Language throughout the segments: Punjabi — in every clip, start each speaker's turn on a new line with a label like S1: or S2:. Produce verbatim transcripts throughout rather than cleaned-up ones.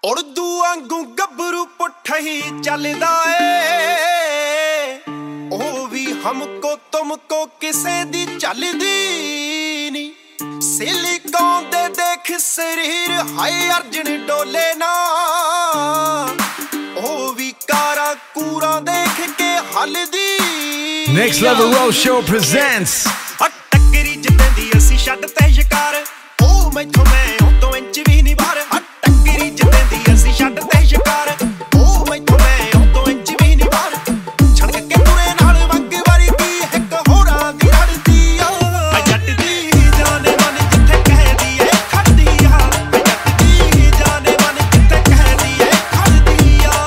S1: ਉਰਦੂ ਵਾਂਗੂ ਗੱਭਰੂ ਪੁੱਠਾ ਹੀ ਚੱਲਦਾ ਏ ਉਹ ਵੀ ਹਮਕੋ ਤੁਮਕੋ ਕਿਸੇ ਦੀ ਚੱਲਦੀ ਨੀ ਸਿਲਿਕੋਨ ਦੇ ਦੇਖ ਸਰੀਰ ਹਾਏ ਅਰਜਨ ਡੋਲੇ ਨਾ ਉਹ ਵੀ ਕਾਰਾਂ ਕੂਰਾਂ ਦੇਖ ਕੇ ਹੱਲਦੀ।
S2: Next Level Road Show presents
S1: ਟੱਕਰੀ ਜਿੱਦਾਂ ਅਸੀਂ ਛੱਡ ਤੇ ਸ਼ਿਕਾਰ ਉਹ ਮੈਥੋਂ ਮੈਂ ਉਤੋਂ ਇੰਚ ਵੀ ਨਹੀਂ ਬਾਹਰ ਟੱਕਰੀ ਜਿੱਦਾਂ ਅਸੀਂ ਛੱਡ ਤੇ ਸ਼ਿਕਾਰ ਉਹ ਮੈਥੋਂ ਮੈਂ ਉਤੋਂ ਇੰਚ ਵੀ ਨਹੀਂ ਬਾਹਰ ਛੜਕ ਕੇ ਤੁਰੇ ਨਾਲ ਵੰਗ ਵਰਗੀ ਇੱਕ ਹੋਰਾਂ ਦੀ ਰੜਦੀ ਆ ਜੱਟ ਦੀ ਜਾਨੇ ਮਨ ਜਿੱਥੇ ਕਹਿਦੀ ਏ ਖੜਦੀ ਆ ਜੱਟ ਦੀ ਜਾਨੇ ਮਨ ਜਿੱਥੇ ਕਹਿਦੀ ਏ ਖੜਦੀ ਆ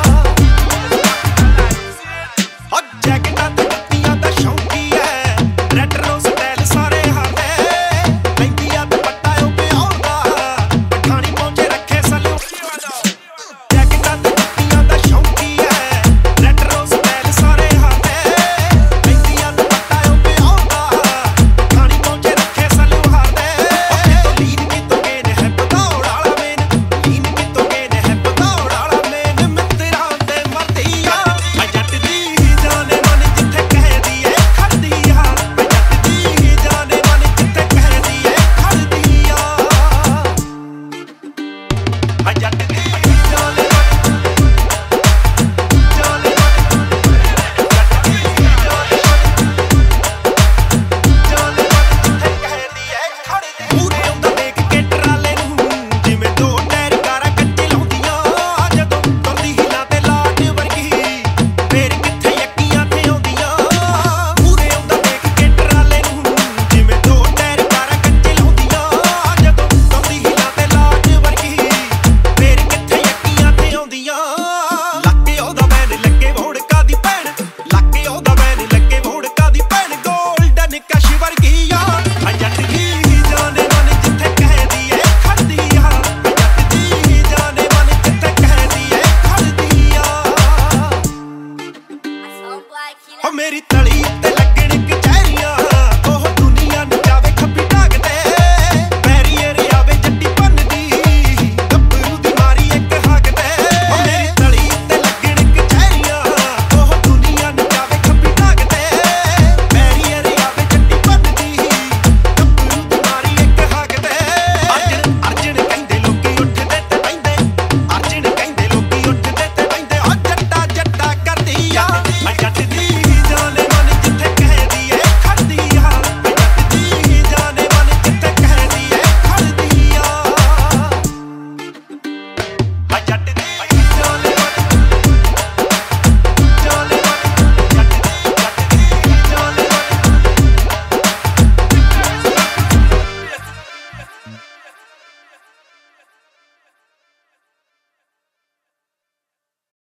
S1: ਹੋ ਜੈਕਟਾਂ ਤੇ ਜੁੱਤੀਆਂ ਦਾ ਸ਼ੌਂਕੀ ਐ ਰੈਟਰੋ ਸਟਾਈਲ ਸਾਰੇ ਹਾਲੇ ਲੈਂਦੀ ਆ ਦੁਪੱਟਾ ਉਹ ਪਿਆਉਂਦਾ ਪਠਾਣੀ ਪਹੁੰਚੇ ਰੱਖੇ ਸਲੂ ਜੈਕਟਾਂ ਤੇ ਜੁੱਤੀਆਂ ਦਾ ਸ਼ੌਂਕੀ ਐ ਰੈਟਰੋ ਸਟਾਈਲ ਸਾਰੇ ਹਾਲੇ ਲੈਂਦੀ ਆ ਦੁਪੱਟਾ ਉਹ ਪਿਆਉਂਦਾ ਪਠਾਣੀ ਪਹੁੰਚੇ ਰੱਖੇ ਸਲੂ ਹਾਲੇ ਉਹ ਲੀਨ ਕਿਤੋਂ ਗਏ ਨੇ ਹੈ ਪਤੌੜ ਵਾਲਾ ਮੇਨ ਲੀਨ ਕਿਤੋਂ ਗਏ ਨੇ ਹੈ ਪਤੌੜ ਵਾਲਾ ਮੇਨ ਮਿੱਤਰਾਂ ਦੇ ਮਰਦੀ ਆ ਜੱਟ ਦੀ ਜਾਨੇ ਮਨ ਜਿੱਥੇ ਕਹਿਦੀ ਏ ਖੜਦੀ ਆ ਜੱਟ ਦੀ ਜਾਨੇ ਮਨ ਜਿੱਥੇ ਕਹਿਦੀ ਏ ਖੜਦੀ ਆ ਜੱਟ